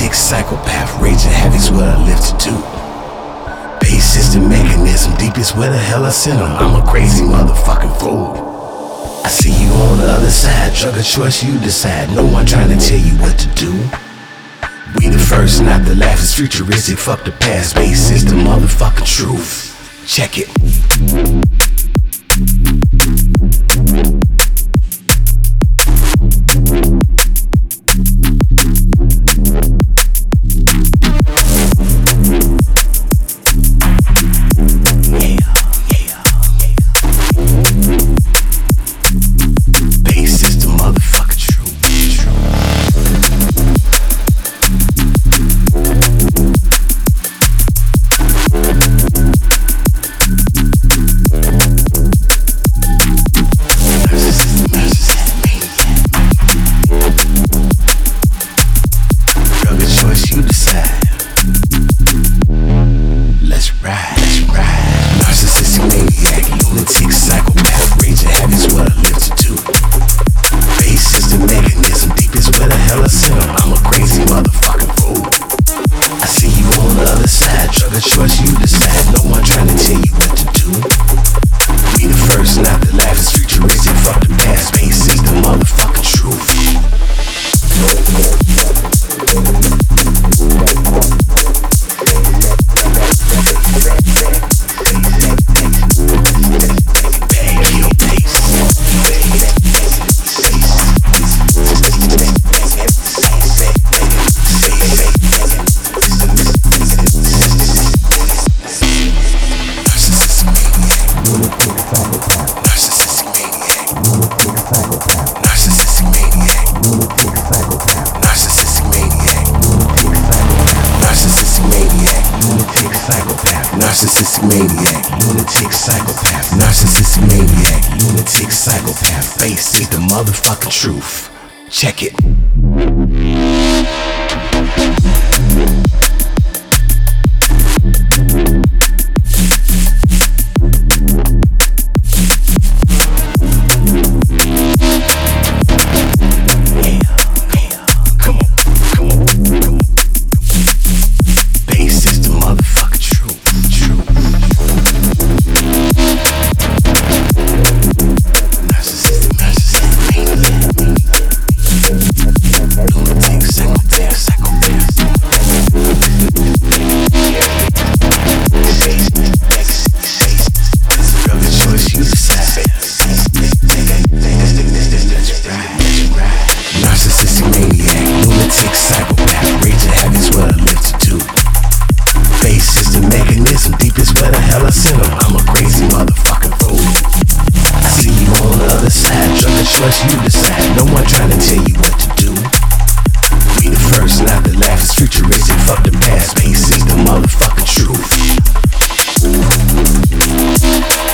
lunatic psychopath, raging heavy's what I live to do. Base system mechanism, deep is where the hell I sent them. I'm a crazy motherfucking fool. I see you on the other side, drug of choice you decide. No one trying to tell you what to do. We the first, not the last, it's futuristic, fuck the past. Base system, motherfucking truth. Check it. Narcissistic maniac, lunatic psychopath. Narcissistic maniac, lunatic psychopath. Face is the motherfucking truth. Check it. You decide, no one trying to tell you what to do. We the first, not the last, it's futuristic, fuck the past. Base is the motherfucking truth.